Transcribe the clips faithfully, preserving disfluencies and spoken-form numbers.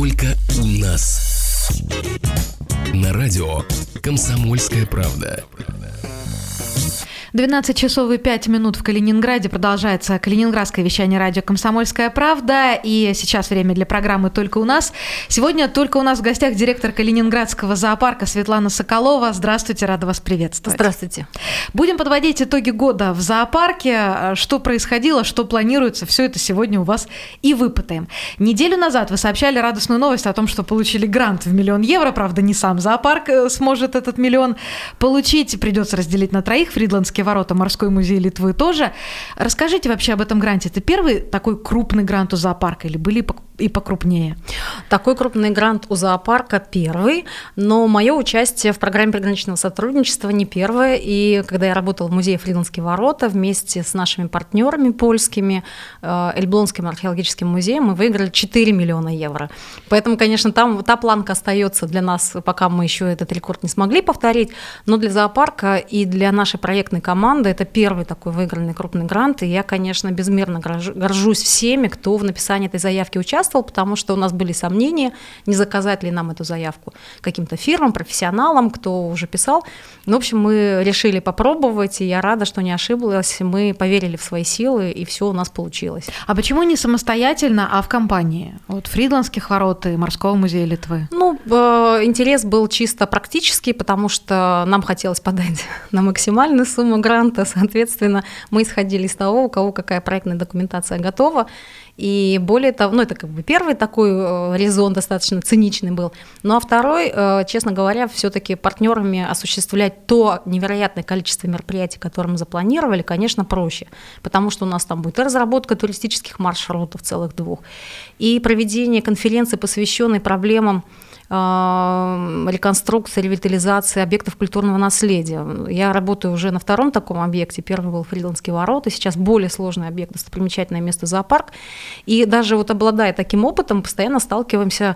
только у нас. На радио «Комсомольская правда». двенадцать часов и пять минут в Калининграде. Продолжается калининградское вещание радио «Комсомольская правда». И сейчас время для программы «Только у нас». Сегодня «Только у нас» в гостях директор Калининградского зоопарка Светлана Соколова. Здравствуйте, рада вас приветствовать. Здравствуйте. Будем подводить итоги года в зоопарке. Что происходило, что планируется, все это сегодня у вас и выпытаем. Неделю назад вы сообщали радостную новость о том, что получили грант в миллион евро. Правда, не сам зоопарк сможет этот миллион получить. Придется разделить на троих. Фридландские ворота, Морской музей Литвы тоже. Расскажите вообще об этом гранте. Это первый такой крупный грант у зоопарка или были и покрупнее? Такой крупный грант у зоопарка первый, но мое участие в программе приграничного сотрудничества не первое. И когда я работала в музее Фридландские ворота вместе с нашими партнерами польскими, Эльблонским археологическим музеем, мы выиграли четыре миллиона евро. Поэтому, конечно, там та планка остается для нас, пока мы еще этот рекорд не смогли повторить, но для зоопарка и для нашей проектной команды это первый такой выигранный крупный грант, и я, конечно, безмерно горжусь всеми, кто в написании этой заявки участвовал, потому что у нас были сомнения, не заказать ли нам эту заявку каким-то фирмам, профессионалам, кто уже писал. Ну, в общем, мы решили попробовать, и я рада, что не ошиблась, мы поверили в свои силы, и все у нас получилось. А почему не самостоятельно, а в компании? Вот Фридландских ворот и Морского музея Литвы. Ну, э, интерес был чисто практический, потому что нам хотелось подать на максимальную сумму гранта, соответственно, мы исходили из того, у кого какая проектная документация готова. И более того, ну это как бы первый такой резон достаточно циничный был. Ну а второй, честно говоря, все-таки партнерами осуществлять то невероятное количество мероприятий, которые мы запланировали, конечно, проще, потому что у нас там будет и разработка туристических маршрутов целых двух, и проведение конференции, посвященной проблемам реконструкции, ревитализации объектов культурного наследия. Я работаю уже на втором таком объекте. Первый был Фридландские ворота, сейчас более сложный объект, достопримечательное место зоопарк. И даже вот обладая таким опытом, постоянно сталкиваемся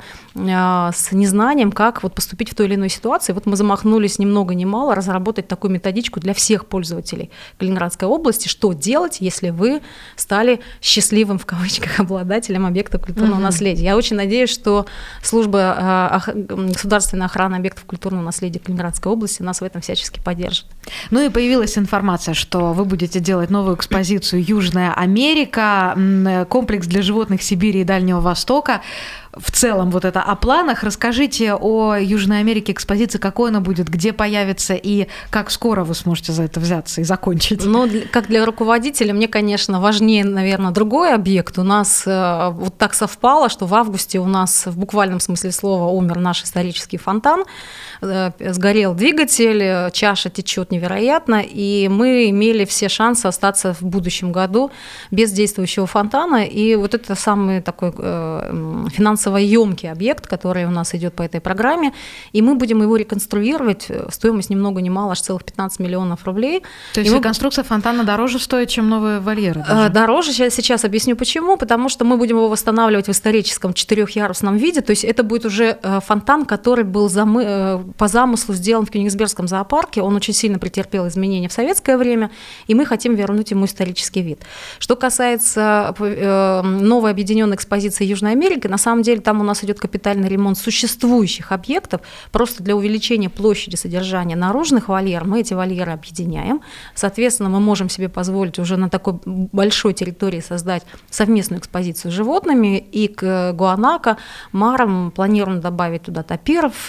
с незнанием, как вот поступить в той или иной ситуации. Вот мы замахнулись ни много ни мало разработать такую методичку для всех пользователей Калининградской области, что делать, если вы стали счастливым, в кавычках, обладателем объекта культурного mm-hmm. наследия. Я очень надеюсь, что служба государственная охрана объектов культурного наследия Калининградской области нас в этом всячески поддержит. Ну и появилась информация, что вы будете делать новую экспозицию «Южная Америка», комплекс для животных Сибири и Дальнего Востока. В целом вот это о планах. Расскажите о Южной Америке, экспозиции, какой она будет, где появится и как скоро вы сможете за это взяться и закончить. Ну, как для руководителя, мне, конечно, важнее, наверное, другой объект. У нас э, вот так совпало, что в августе у нас в буквальном смысле слова умер наш исторический фонтан, э, сгорел двигатель, чаша течет невероятно, и мы имели все шансы остаться в будущем году без действующего фонтана. И вот это самый такой э, финансовый ёмкий объект, который у нас идет по этой программе, и мы будем его реконструировать. Стоимость ни много ни мало, аж целых пятнадцать миллионов рублей. То есть и реконструкция мы... фонтана дороже стоит, чем новые вольеры? Даже? Дороже, сейчас, сейчас объясню почему, потому что мы будем его восстанавливать в историческом четырехъярусном виде, то есть это будет уже фонтан, который был замы... по замыслу сделан в Кёнигсбергском зоопарке, он очень сильно претерпел изменения в советское время, и мы хотим вернуть ему исторический вид. Что касается новой объединенной экспозиции Южной Америки, на самом деле там у нас идет капитальный ремонт существующих объектов, просто для увеличения площади содержания наружных вольеров мы эти вольеры объединяем. Соответственно, мы можем себе позволить уже на такой большой территории создать совместную экспозицию с животными, и к гуанако, марам планируем добавить туда тапиров,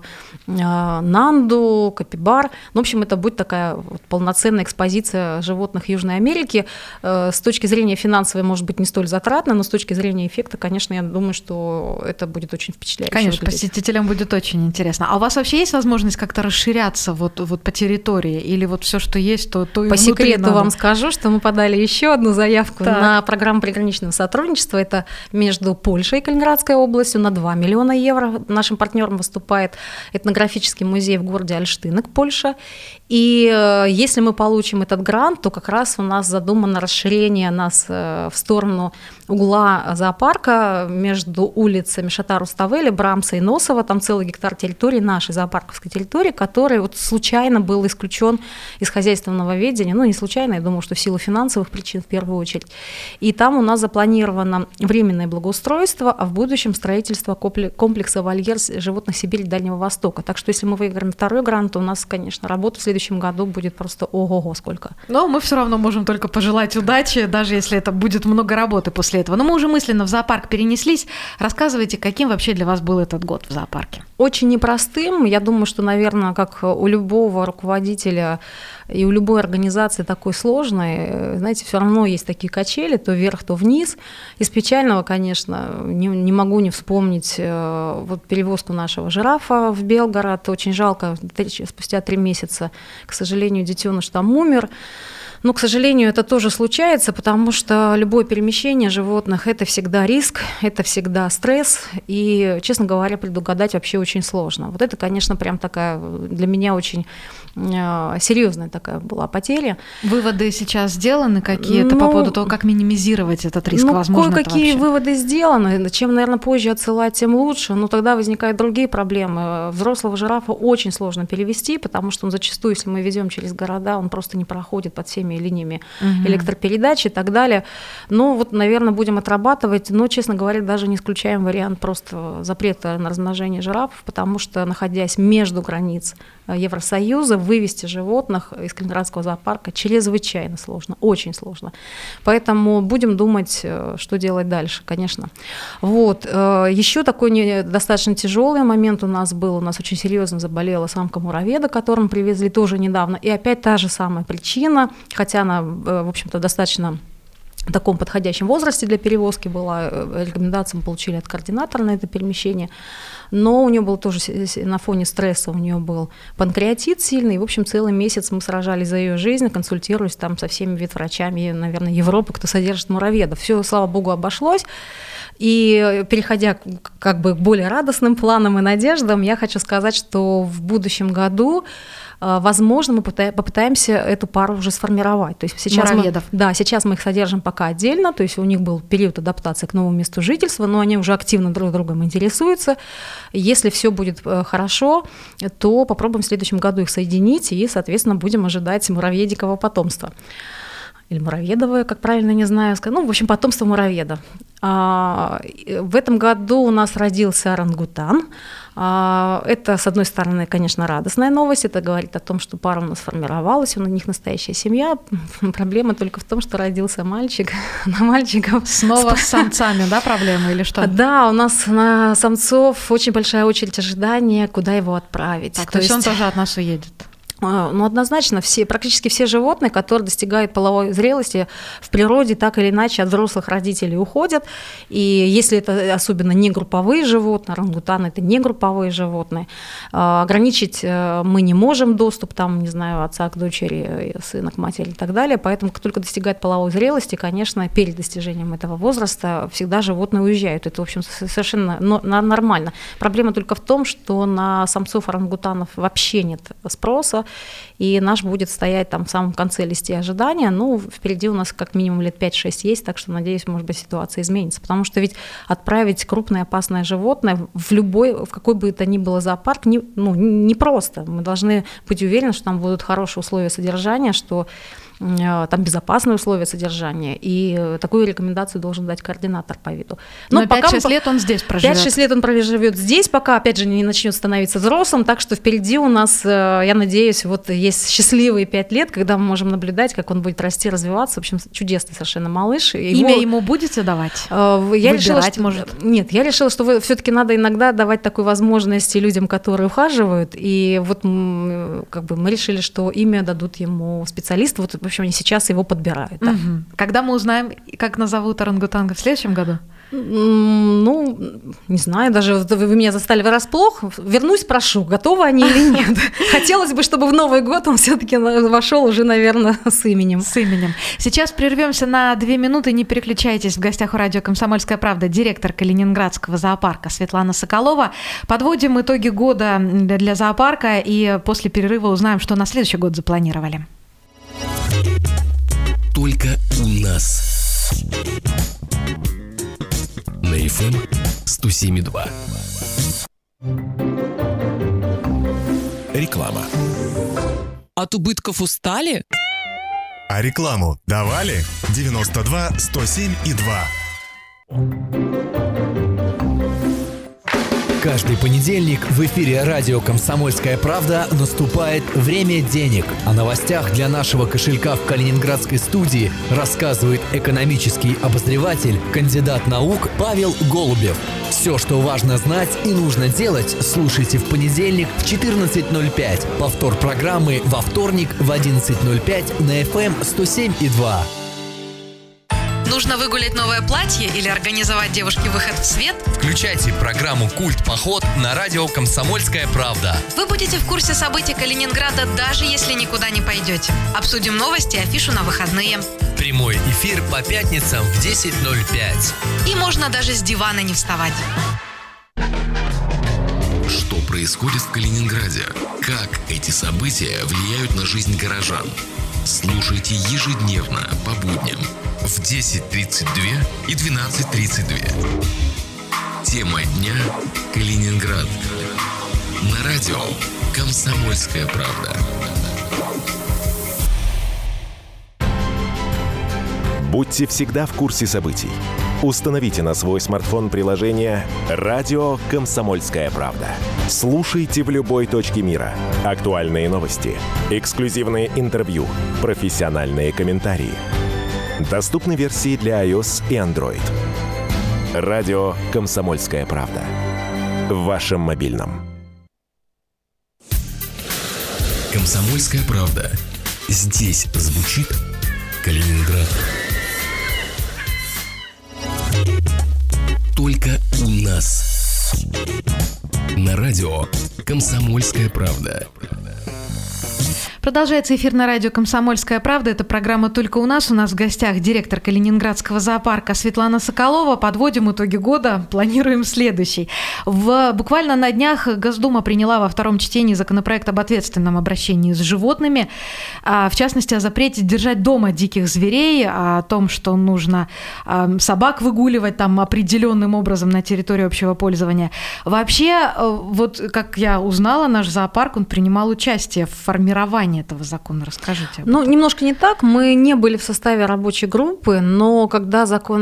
нанду, капибар. В общем, это будет такая вот полноценная экспозиция животных Южной Америки. С точки зрения финансовой, может быть, не столь затратно, но с точки зрения эффекта, конечно, я думаю, что это будет очень впечатляюще. Конечно, выглядеть. Посетителям будет очень интересно. А у вас вообще есть возможность как-то расширяться вот, вот по территории? Или вот все, что есть, то, то и По секрету надо? вам скажу, что мы подали еще одну заявку так. на программу приграничного сотрудничества. Это между Польшей и Калининградской областью на два миллиона евро. Нашим партнером выступает этнографический музей в городе Ольштынок, Польша. И если мы получим этот грант, то как раз у нас задумано расширение нас в сторону угла зоопарка между улиц Мишата Руставели, Брамса и Носова, там целый гектар территории, нашей зоопарковской территории, который вот случайно был исключен из хозяйственного ведения, ну не случайно, я думаю, что в силу финансовых причин в первую очередь. И там у нас запланировано временное благоустройство, а в будущем строительство комплекса вольер животных Сибири и Дальнего Востока. Так что если мы выиграем второй грант, то у нас, конечно, работа в следующем году будет просто ого-го сколько. Но мы все равно можем только пожелать удачи, даже если это будет много работы после этого. Но мы уже мысленно в зоопарк перенеслись. Рассказывайте, каким вообще для вас был этот год в зоопарке? Очень непростым. Я думаю, что, наверное, как у любого руководителя и у любой организации такой сложной, знаете, все равно есть такие качели, то вверх, то вниз. Из печального, конечно, не, не могу не вспомнить вот перевозку нашего жирафа в Белгород. Очень жалко, спустя три месяца, к сожалению, детеныш там умер. Но, к сожалению, это тоже случается, потому что любое перемещение животных – это всегда риск, это всегда стресс, и, честно говоря, предугадать вообще очень сложно. Вот это, конечно, прям такая для меня очень серьезная такая была потеря. Выводы сейчас сделаны какие-то ну, по поводу того, как минимизировать этот риск? Ну, возможно, кое-какие выводы сделаны. Чем, наверное, позже отсылать, тем лучше. Но тогда возникают другие проблемы. Взрослого жирафа очень сложно перевести, потому что он зачастую, если мы везем через города, он просто не проходит под всеми линиями угу. электропередач и так далее. Но вот, наверное, будем отрабатывать. Но, честно говоря, даже не исключаем вариант просто запрета на размножение жирафов, потому что, находясь между границ Евросоюза, вывести животных из Калининградского зоопарка чрезвычайно сложно, очень сложно. Поэтому будем думать, что делать дальше, конечно. Вот. Еще такой достаточно тяжелый момент у нас был. У нас очень серьезно заболела самка муравьеда, которую мы привезли тоже недавно. И опять та же самая причина, хотя она, в общем-то, достаточно в таком подходящем возрасте для перевозки была, рекомендации мы получили от координатора на это перемещение, но у нее был тоже на фоне стресса, у нее был панкреатит сильный, и, в общем, целый месяц мы сражались за ее жизнь, консультируясь там со всеми ветврачами, наверное, Европы, кто содержит муравьедов. Все, слава богу, обошлось. И переходя как бы к более радостным планам и надеждам, я хочу сказать, что в будущем году возможно, мы попытаемся эту пару уже сформировать. То есть сейчас мы, да, сейчас мы их содержим пока отдельно, то есть у них был период адаптации к новому месту жительства, но они уже активно друг другом интересуются. Если все будет хорошо, то попробуем в следующем году их соединить и, соответственно, будем ожидать муравьедикового потомства. Или муравьедовое, как правильно, не знаю, ну, в общем, потомство муравьеда. А, в этом году у нас родился орангутан. А, это, с одной стороны, конечно, радостная новость, это говорит о том, что пара у нас сформировалась, у них настоящая семья. Проблема только в том, что родился мальчик. На мальчиков снова с самцами, да, проблема или что? Да, у нас на самцов очень большая очередь ожидания, куда его отправить. Так, то, то есть он тоже от нас уедет? Ну, однозначно, все, практически все животные, которые достигают половой зрелости в природе, так или иначе от взрослых родителей уходят. И если это особенно не групповые животные, орангутаны – это не групповые животные, ограничить мы не можем доступ, там, не знаю, отца к дочери, сына к матери и так далее. Поэтому, как только достигает половой зрелости, конечно, перед достижением этого возраста всегда животные уезжают. Это, в общем, совершенно нормально. Проблема только в том, что на самцов орангутанов вообще нет спроса, и наш будет стоять там в самом конце листе ожидания. Ну, впереди у нас как минимум лет пять-шесть есть, так что, надеюсь, может быть, ситуация изменится. Потому что ведь отправить крупное опасное животное в любой, в какой бы это ни было зоопарк, не, ну, непросто. Мы должны быть уверены, что там будут хорошие условия содержания, что там безопасные условия содержания, и такую рекомендацию должен дать координатор по виду. Но, Но пять-шесть лет он здесь проживет. пять-шесть лет он проживет здесь, пока, опять же, не начнет становиться взрослым, так что впереди у нас, я надеюсь, вот есть счастливые пять лет, когда мы можем наблюдать, как он будет расти, развиваться. В общем, чудесный совершенно малыш. Имя его, ему будете давать? Я Выбирать, решила, что, может? Нет, я решила, что все-таки надо иногда давать такую возможность людям, которые ухаживают, и вот как бы мы решили, что имя дадут ему специалисты. Вот, в общем, они сейчас его подбирают. Да. Угу. Когда мы узнаем, как назовут орангутанга в следующем году? Ну, не знаю, даже вы меня застали врасплох. Вернусь, спрошу, готовы они или нет. Хотелось бы, чтобы в Новый год он все-таки вошел уже, наверное, с именем. С именем. Сейчас прервемся на две минуты, не переключайтесь. В гостях у радио «Комсомольская правда» директор Калининградского зоопарка Светлана Соколова. Подводим итоги года для зоопарка и после перерыва узнаем, что на следующий год запланировали. Только у нас. На эф эм сто семь и два. Реклама. От убытков устали? А рекламу давали? девяносто два сто семь и два. Каждый понедельник в эфире радио «Комсомольская правда» наступает «Время денег». О новостях для нашего кошелька в калининградской студии рассказывает экономический обозреватель, кандидат наук Павел Голубев. Все, что важно знать и нужно делать, слушайте в понедельник в четырнадцать ноль пять. Повтор программы во вторник в одиннадцать ноль пять на эф эм сто семь и два. Нужно выгулять новое платье или организовать девушке выход в свет? Включайте программу «Культ Поход» на радио «Комсомольская правда». Вы будете в курсе событий Калининграда, даже если никуда не пойдете. Обсудим новости и афишу на выходные. Прямой эфир по пятницам в десять ноль пять. И можно даже с дивана не вставать. Что происходит в Калининграде? Как эти события влияют на жизнь горожан? Слушайте ежедневно по будням в десять тридцать два и двенадцать тридцать два. Тема дня – Калининград. На радио «Комсомольская правда». Будьте всегда в курсе событий. Установите на свой смартфон приложение «Радио Комсомольская правда». Слушайте в любой точке мира. Актуальные новости, эксклюзивные интервью, профессиональные комментарии. Доступны версии для iOS и Android. «Радио Комсомольская правда». В вашем мобильном. «Комсомольская правда». Здесь звучит Калининград. Только у нас. На радио «Комсомольская правда». Продолжается эфир на радио «Комсомольская правда». Это программа «Только у нас». У нас в гостях директор Калининградского зоопарка Светлана Соколова. Подводим итоги года, планируем следующий. В, буквально на днях Госдума приняла во втором чтении законопроект об ответственном обращении с животными. В частности, о запрете держать дома диких зверей, о том, что нужно собак выгуливать там определенным образом на территории общего пользования. Вообще, вот как я узнала, наш зоопарк, он принимал участие в формировании этого закона. Расскажите. Ну, немножко не так. Мы не были в составе рабочей группы, но когда закон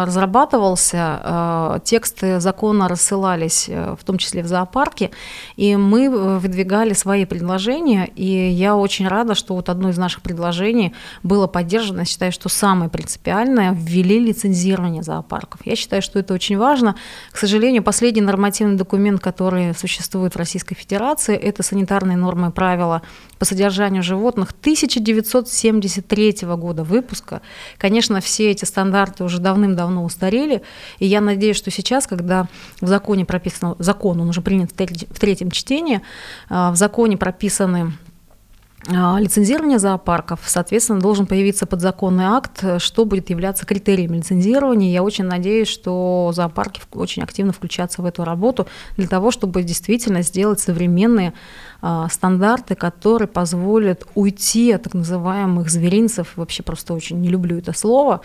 разрабатывался, тексты закона рассылались, в том числе в зоопарке, и мы выдвигали свои предложения, и я очень рада, что вот одно из наших предложений было поддержано. Я считаю, что самое принципиальное – ввели лицензирование зоопарков. Я считаю, что это очень важно. К сожалению, последний нормативный документ, который существует в Российской Федерации, это санитарные нормы и правила по содержанию животных тысяча девятьсот семьдесят третьего года выпуска. Конечно, все эти стандарты уже давным-давно устарели, и я надеюсь, что сейчас, когда в законе прописано, закон, он уже принят в третьем чтении, в законе прописаны лицензирование зоопарков, соответственно, должен появиться подзаконный акт, что будет являться критериями лицензирования. Я очень надеюсь, что зоопарки очень активно включатся в эту работу для того, чтобы действительно сделать современные стандарты, которые позволят уйти от так называемых зверинцев. Вообще просто очень не люблю это слово.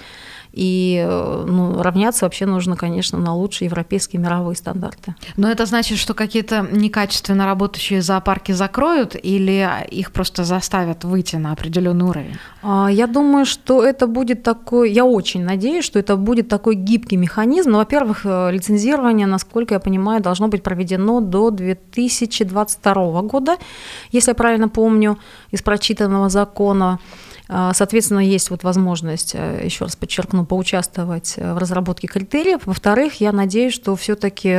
И ну, равняться вообще нужно, конечно, на лучшие европейские мировые стандарты. Но это значит, что какие-то некачественно работающие зоопарки закроют или их просто заставят выйти на определенный уровень? Я думаю, что это будет такой, я очень надеюсь, что это будет такой гибкий механизм. Но, во-первых, лицензирование, насколько я понимаю, должно быть проведено до две тысячи двадцать второго года, если я правильно помню, из прочитанного закона. Соответственно, есть вот возможность, еще раз подчеркну, поучаствовать в разработке критериев. Во-вторых, я надеюсь, что все-таки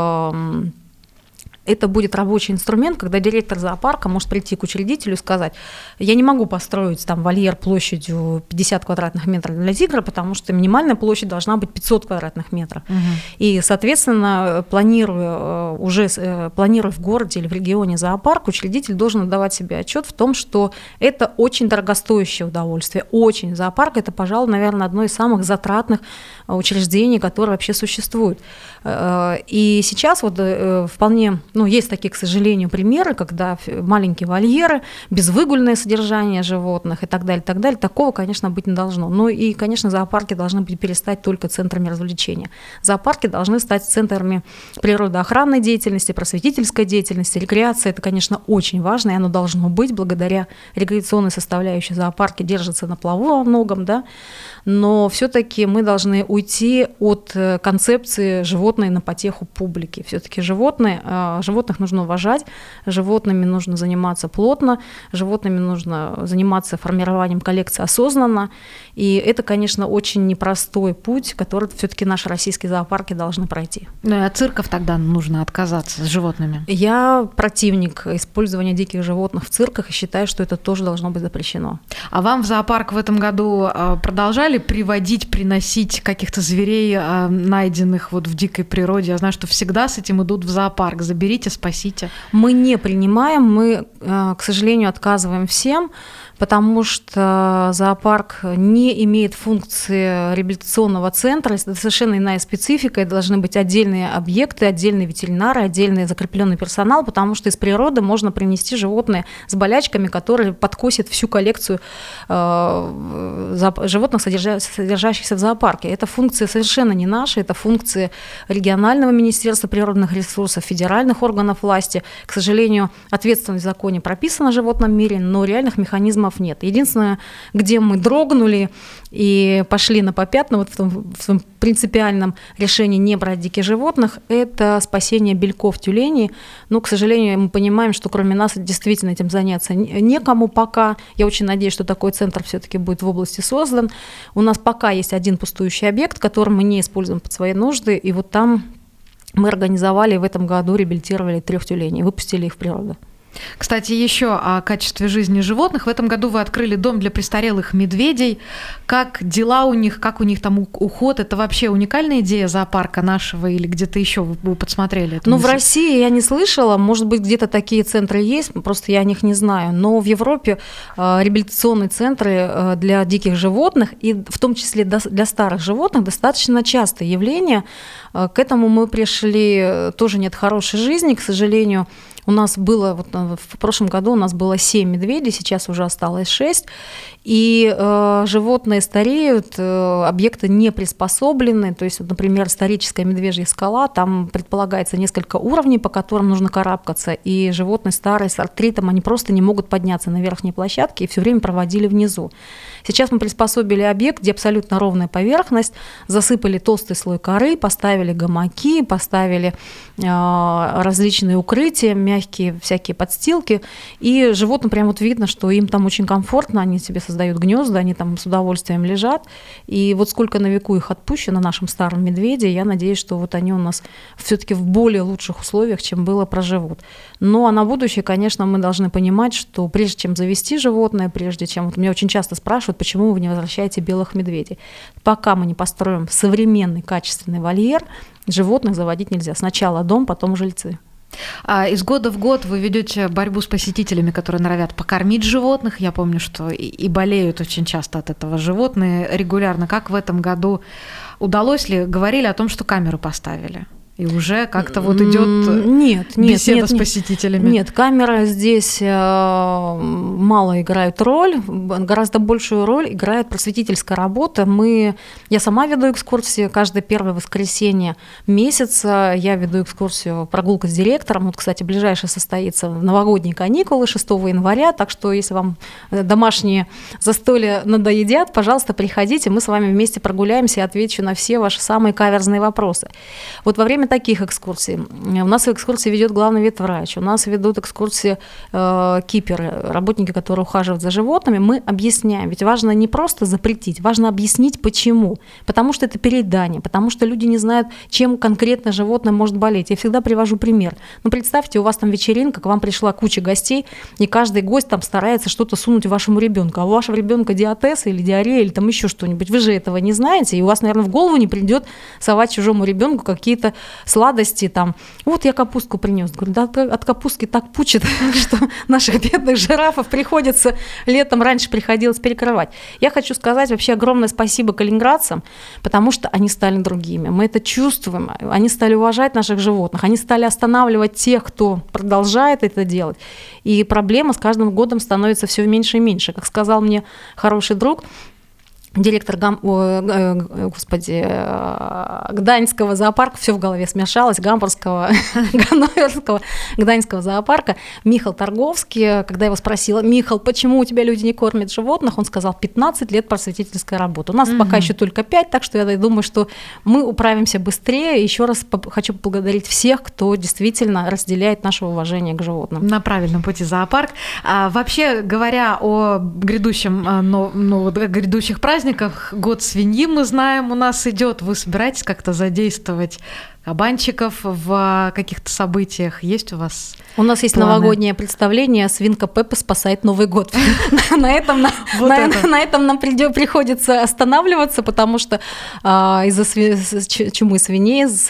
это будет рабочий инструмент, когда директор зоопарка может прийти к учредителю и сказать: я не могу построить там вольер площадью пятьдесят квадратных метров для тигра, потому что минимальная площадь должна быть пятьсот квадратных метров. Угу. И, соответственно, планируя, уже планируя в городе или в регионе зоопарк, учредитель должен отдавать себе отчет в том, что это очень дорогостоящее удовольствие. Очень. Зоопарк – это, пожалуй, наверное, одно из самых затратных учреждений, которые вообще существуют. И сейчас вот вполне... ну, есть такие, к сожалению, примеры, когда маленькие вольеры, безвыгульное содержание животных и так далее, и так далее. Такого, конечно, быть не должно. Ну и, конечно, зоопарки должны быть перестать только центрами развлечения. Зоопарки должны стать центрами природоохранной деятельности, просветительской деятельности, рекреация. Это, конечно, очень важно, и оно должно быть. Благодаря рекреационной составляющей зоопарки держатся на плаву во многом, да. Но все-таки мы должны уйти от концепции животные на потеху публики. Все-таки животные, животных нужно уважать, животными нужно заниматься плотно, животными нужно заниматься формированием коллекции осознанно. И это, конечно, очень непростой путь, который все-таки наши российские зоопарки должны пройти. Ну и от цирков тогда нужно отказаться с животными. Я противник использования диких животных в цирках и считаю, что это тоже должно быть запрещено. А вам в зоопарк в этом году продолжали приводить, приносить каких-то зверей, найденных вот в дикой природе? Я знаю, что всегда с этим идут в зоопарк. Заберите, спасите. Мы не принимаем, мы, к сожалению, отказываем всем, потому что зоопарк не имеет функции реабилитационного центра, это совершенно иная специфика, это должны быть отдельные объекты, отдельные ветеринары, отдельный закрепленный персонал, потому что из природы можно принести животные с болячками, которые подкосят всю коллекцию животных, содержащихся в зоопарке. Это функция совершенно не наша, это функция регионального министерства природных ресурсов, федеральных органов власти. К сожалению, ответственность в законе прописана в животном мире, но реальных механизмов нет. Единственное, где мы дрогнули и пошли на попятную вот в том, в том принципиальном решении не брать диких животных, это спасение бельков тюленей. Но, к сожалению, мы понимаем, что кроме нас действительно этим заняться некому пока. Я очень надеюсь, что такой центр все-таки будет в области создан. У нас пока есть один пустующий объект, который мы не используем под свои нужды, и вот там мы организовали в этом году, реабилитировали трех тюленей, выпустили их в природу. Кстати, еще о качестве жизни животных. В этом году вы открыли дом для престарелых медведей. Как дела у них, как у них там уход? Это вообще уникальная идея зоопарка нашего или где-то еще вы подсмотрели это? Ну, в России я не слышала. Может быть, где-то такие центры есть, просто я о них не знаю. Но в Европе реабилитационные центры для диких животных, и в том числе для старых животных, достаточно частое явление. К этому мы пришли тоже не от хорошей жизни, к сожалению. У нас было, вот в прошлом году у нас было семь медведей, сейчас уже осталось шесть, и э, животные стареют, э, объекты не приспособлены, то есть, вот, например, историческая медвежья скала, там предполагается несколько уровней, по которым нужно карабкаться, и животные старые с артритом, они просто не могут подняться на верхние площадки и все время проводили внизу. Сейчас мы приспособили объект, где абсолютно ровная поверхность, засыпали толстый слой коры, поставили гамаки, поставили э, различные укрытия, мягкие всякие подстилки, и животным прям вот видно, что им там очень комфортно, они себе создают гнезда, они там с удовольствием лежат, и вот сколько на веку их отпущено, нашим старым медведям, я надеюсь, что вот они у нас все-таки в более лучших условиях, чем было, проживут. Ну, а на будущее, конечно, мы должны понимать, что прежде чем завести животное, прежде чем, вот меня очень часто спрашивают, почему вы не возвращаете белых медведей, пока мы не построим современный качественный вольер, животных заводить нельзя. Сначала дом, потом жильцы. А из года в год вы ведете борьбу с посетителями, которые норовят покормить животных. Я помню, что и, и болеют очень часто от этого животные регулярно. Как в этом году удалось ли? Говорили о том, что камеру поставили. И уже как-то вот идет нет, нет, беседа нет, с посетителями. Нет, камеры здесь мало играют роль, гораздо большую роль играет просветительская работа. Мы, я сама веду экскурсии каждое первое воскресенье месяца. Я веду экскурсию «Прогулка с директором». Вот, кстати, ближайшая состоится в новогодние каникулы шестого января. Так что, если вам домашние застолья надоедят, пожалуйста, приходите, мы с вами вместе прогуляемся и отвечу на все ваши самые каверзные вопросы. Вот во время таких экскурсий. У нас экскурсии ведет главный ветврач, у нас ведут экскурсии э, киперы, работники, которые ухаживают за животными. Мы объясняем, ведь важно не просто запретить, важно объяснить, почему. Потому что это переедание, потому что люди не знают, чем конкретно животное может болеть. Я всегда привожу пример. Ну, представьте, у вас там вечеринка, к вам пришла куча гостей, и каждый гость там старается что-то сунуть вашему ребенку, а у вашего ребенка диатез или диарея, или там еще что-нибудь. Вы же этого не знаете, и у вас, наверное, в голову не придет совать чужому ребенку какие-то сладости, там, вот я капустку принес. Говорю, да от капустки так пучит, что наших бедных жирафов приходится летом, раньше приходилось перекрывать. Я хочу сказать вообще огромное спасибо калининградцам, потому что они стали другими. Мы это чувствуем, они стали уважать наших животных, они стали останавливать тех, кто продолжает это делать. И проблема с каждым годом становится все меньше и меньше. Как сказал мне хороший друг, директор Гам... О, господи, Гданьского зоопарка, все в голове смешалось, Гамбургского, Ганноверского, Гданьского зоопарка, Михаил Торговский, когда я его спросила, Михаил, почему у тебя люди не кормят животных, он сказал, пятнадцать лет просветительской работы. У нас угу. пока еще только пять, так что я думаю, что мы управимся быстрее. Еще раз хочу поблагодарить всех, кто действительно разделяет наше уважение к животным. На правильном пути зоопарк. А, вообще, говоря о грядущем, но, ну, грядущих праздниках, год свиньи, мы знаем, у нас идет. Вы собираетесь как-то задействовать кабанчиков в каких-то событиях? Есть у вас У нас есть планы? Новогоднее представление «Свинка Пеппа спасает Новый год». На этом нам приходится останавливаться, потому что из-за чумы свиней, из-за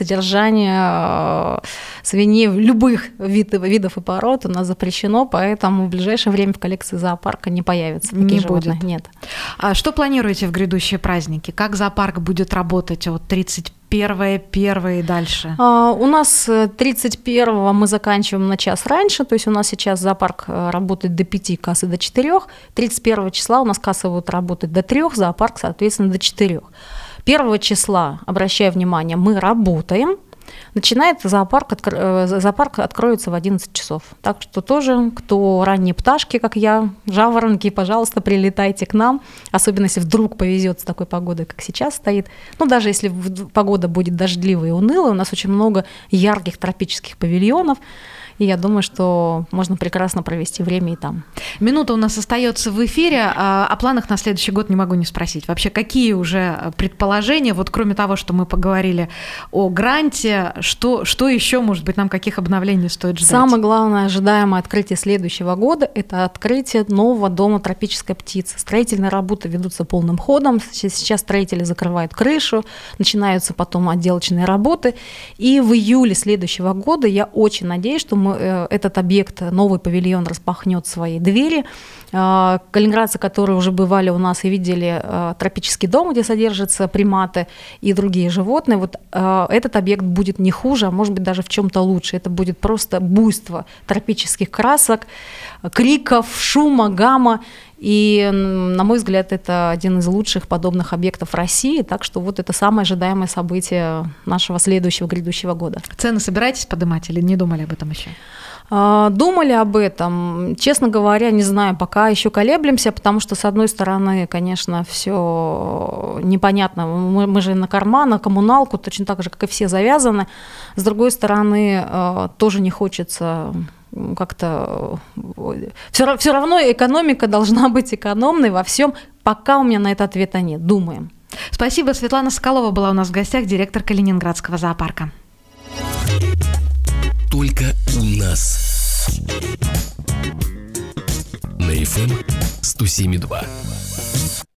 содержания свиней любых видов и пород у нас запрещено, поэтому в ближайшее время в коллекции зоопарка не появится таких животных. Нет. А что планируете в грядущие праздники? Как зоопарк будет работать от тридцать первое, первое и дальше? А, у нас тридцать первого мы заканчиваем на час раньше, то есть у нас сейчас зоопарк работает до пяти, кассы до четырех. тридцать первого числа у нас кассы будут работать до трех, зоопарк, соответственно, до четырех. первого числа, обращаю внимание, мы работаем. Начинает зоопарк, откро... зоопарк откроется в одиннадцать часов. Так что тоже, кто ранние пташки, как я, жаворонки, пожалуйста, прилетайте к нам. Особенно, если вдруг повезет с такой погодой, как сейчас стоит. Ну, даже если погода будет дождливая и унылая, у нас очень много ярких тропических павильонов. И я думаю, что можно прекрасно провести время и там. Минута у нас остается в эфире. О планах на следующий год не могу не спросить. Вообще, какие уже предположения, вот кроме того, что мы поговорили о гранте, что, что еще, может быть, нам каких обновлений стоит ждать? Самое главное ожидаемое открытие следующего года – это открытие нового дома тропической птицы. Строительные работы ведутся полным ходом. Сейчас строители закрывают крышу, начинаются потом отделочные работы. И в июле следующего года я очень надеюсь, что мы этот объект, новый павильон, распахнет свои двери. Калининградцы, которые уже бывали у нас и видели тропический дом, где содержатся приматы и другие животные, вот этот объект будет не хуже, а может быть даже в чем-то лучше. Это будет просто буйство тропических красок, криков, шума, гамма. И, на мой взгляд, это один из лучших подобных объектов России. Так что вот это самое ожидаемое событие нашего следующего грядущего года. Цены собираетесь поднимать или не думали об этом еще? Думали об этом. Честно говоря, не знаю, пока еще колеблемся, потому что, с одной стороны, конечно, все непонятно. Мы, мы же на карман, на коммуналку, точно так же, как и все, завязаны. С другой стороны, тоже не хочется... как-то все, все равно экономика должна быть экономной во всем. Пока у меня на это ответа нет. Думаем. Спасибо. Светлана Соколова была у нас в гостях, директор Калининградского зоопарка. Только у нас. На эф эм сто семь и два.